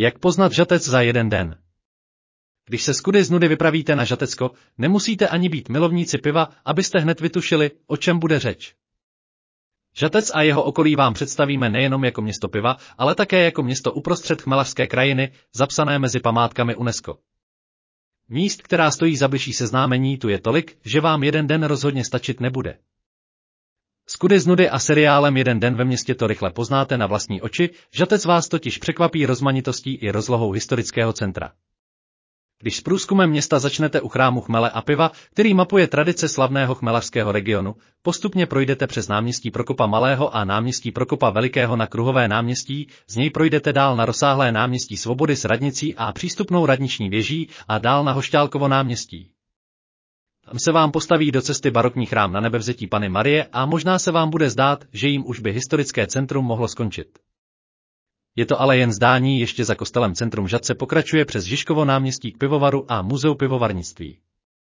Jak poznat Žatec za jeden den? Když se z Kudy z Nudy vypravíte na Žatecko, nemusíte ani být milovníci piva, abyste hned vytušili, o čem bude řeč. Žatec a jeho okolí vám představíme nejenom jako město piva, ale také jako město uprostřed chmelařské krajiny, zapsané mezi památkami UNESCO. Míst, která stojí za bližší seznámení, tu je tolik, že vám jeden den rozhodně stačit nebude. Z Kudy z Nudy a seriálem Jeden den ve městě to rychle poznáte na vlastní oči, Žatec vás totiž překvapí rozmanitostí i rozlohou historického centra. Když s průzkumem města začnete u chrámu chmele a piva, který mapuje tradice slavného chmelařského regionu, postupně projdete přes náměstí Prokopa Malého a náměstí Prokopa Velikého na Kruhové náměstí, z něj projdete dál na rozsáhlé náměstí Svobody s radnicí a přístupnou radniční věží a dál na Hošťálkovo náměstí. Tam se vám postaví do cesty barokní chrám Nanebevzetí Panny Marie a možná se vám bude zdát, že jim už by historické centrum mohlo skončit. Je to ale jen zdání, ještě za kostelem centrum Žatce pokračuje přes Žižkovo náměstí k pivovaru a muzeu pivovarnictví.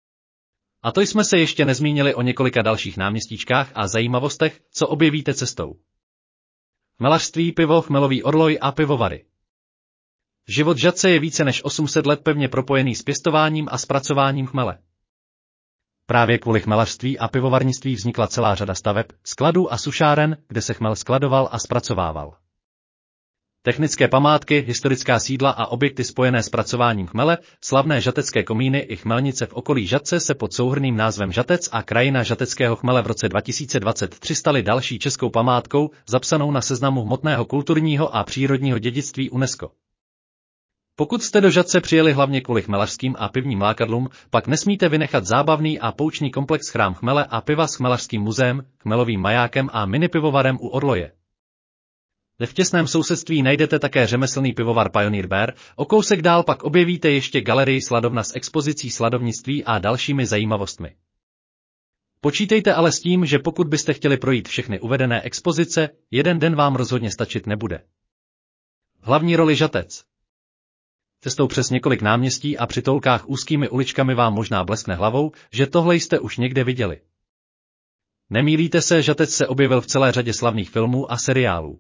A to jsme se ještě nezmínili o několika dalších náměstíčkách a zajímavostech, co objevíte cestou. Chmelařství, pivo, chmelový orloj a pivovary. Život Žatce je více než 800 let pevně propojený s pěstováním a zpracováním chmele. Právě kvůli chmelařství a pivovarnictví vznikla celá řada staveb, skladů a sušáren, kde se chmel skladoval a zpracovával. Technické památky, historická sídla a objekty spojené s pracováním chmele, slavné žatecké komíny i chmelnice v okolí Žatce se pod souhrnným názvem Žatec a krajina žateckého chmele v roce 2023 staly další českou památkou, zapsanou na seznamu hmotného kulturního a přírodního dědictví UNESCO. Pokud jste do Žatce přijeli hlavně kvůli chmelařským a pivním lákadlům, pak nesmíte vynechat zábavný a poučný komplex Chrám chmele a piva s chmelařským muzeem, chmelovým majákem a minipivovarem u Orloje. V těsném sousedství najdete také řemeslný pivovar Pioneer Bear, o kousek dál pak objevíte ještě galerii Sladovna s expozicí sladovnictví a dalšími zajímavostmi. Počítejte ale s tím, že pokud byste chtěli projít všechny uvedené expozice, jeden den vám rozhodně stačit nebude. Hlavní roli Žatec. Cestou přes několik náměstí a při toulkách úzkými uličkami vám možná bleskne hlavou, že tohle jste už někde viděli. Nemýlíte se, Žatec se objevil v celé řadě slavných filmů a seriálů.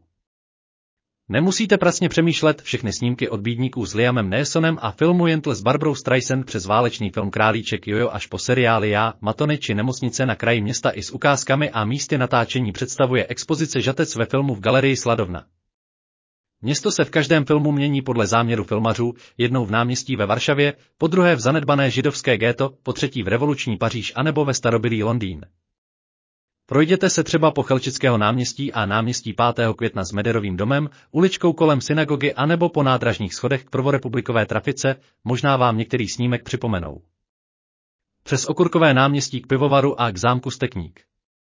Nemusíte pracně přemýšlet, všechny snímky od bídníků s Liamem Neesonem a filmu Jentle s Barbarou Streisand přes válečný film Králíček Jojo až po seriály Já, Matony či Nemocnice na kraji města i s ukázkami a místy natáčení představuje expozice Žatec ve filmu v galerii Sladovna. Město se v každém filmu mění podle záměru filmařů, jednou v náměstí ve Varšavě, podruhé v zanedbané židovské ghetto, potřetí v revoluční Paříž anebo ve starobylý Londýn. Projděte se třeba po Chelčického náměstí a náměstí 5. května s Mederovým domem, uličkou kolem synagogy anebo po nádražních schodech k prvorepublikové trafice, možná vám některý snímek připomenou. Přes Okurkové náměstí k pivovaru a k zámku Stekník.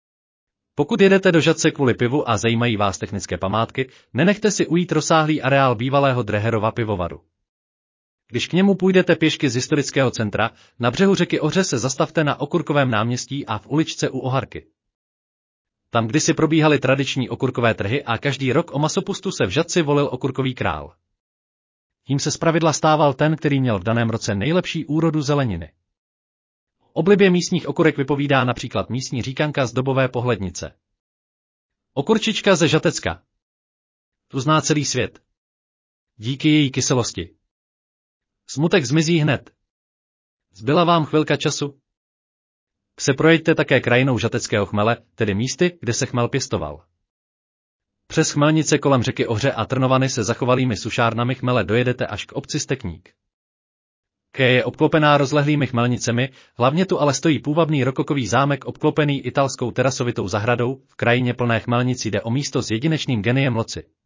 Pokud jedete do Žatce kvůli pivu a zajímají vás technické památky, nenechte si ujít rozsáhlý areál bývalého Dreherova pivovaru. Když k němu půjdete pěšky z historického centra, na břehu řeky Ohře se zastavte na Okurkovém náměstí a v uličce u Oharky. Tam kdysi probíhaly tradiční okurkové trhy a každý rok o masopustu se v Žatci volil okurkový král. Tím se zpravidla stával ten, který měl v daném roce nejlepší úrodu zeleniny. Oblibě místních okurek vypovídá například místní říkanka z Dobové Pohlednice. Okurčička ze Žatecka. Tu zná celý svět. Díky její kyselosti. Smutek zmizí hned. Zbyla vám chvilka času? Se projeďte také krajinou žateckého chmele, tedy místy, kde se chmel pěstoval. Přes chmelnice kolem řeky Ohře a Trnovany se zachovalými sušárnami chmele dojedete až k obci Stekník. Ké je obklopená rozlehlými chmelnicemi, hlavně tu ale stojí půvabný rokokový zámek obklopený italskou terasovitou zahradou, v krajině plné chmelnic jde o místo s jedinečným geniem loci.